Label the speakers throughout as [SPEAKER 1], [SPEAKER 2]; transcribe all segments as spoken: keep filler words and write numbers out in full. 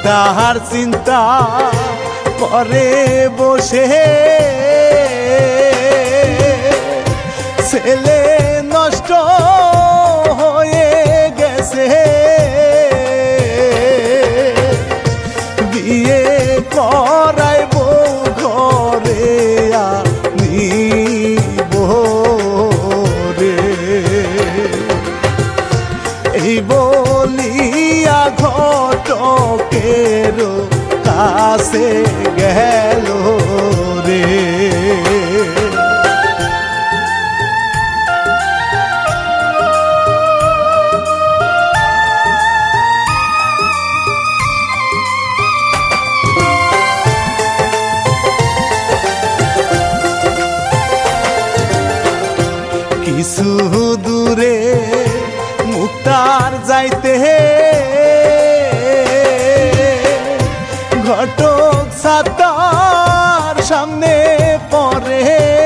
[SPEAKER 1] তাহার চিন্তা করে বসে ছেলে নষ্ট হয়ে গেছে বিয়ে করাইব ঘরে আনিব রে এই বলিয়া ঘটকের কাছে গেল রে কিছু দূরে মুক্তার যাইতে ঘটক ছাতার সামনে পড়ে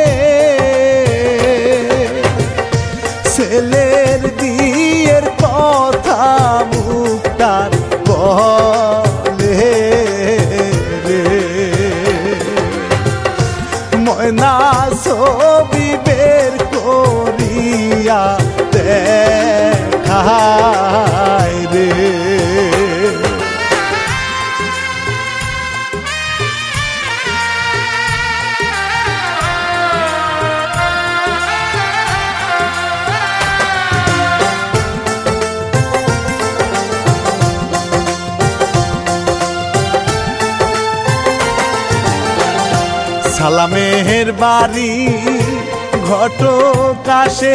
[SPEAKER 1] ছেলের বিয়ের কথা মুক্তার বলে রে ময়না ছবি বের করিয়া দেখায় রে সালামের বাড়ি ঘটক আসে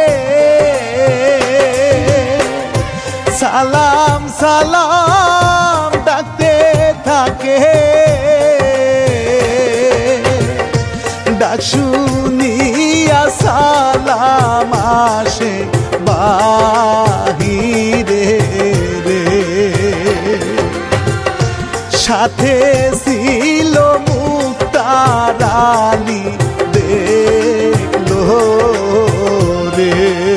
[SPEAKER 1] সালাম সালাম ডাকতে থাকে ডাক শুনিয়া সালাম আসে বাহিরে রে সাথে ছিল মুক্তারানী দেখলো রে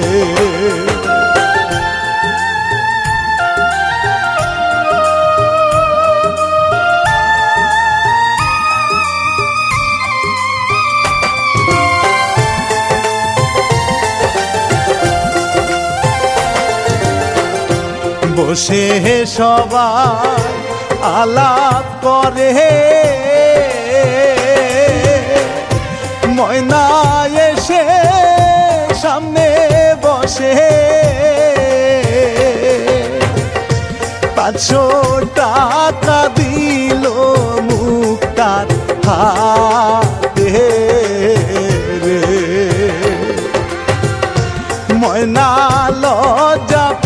[SPEAKER 1] বসে সবাই আলাপ করে ময়না এসে সামনে বসে পাঁচশো টাকা দিল মুক্তার হাতে রে ময়না লজ্জা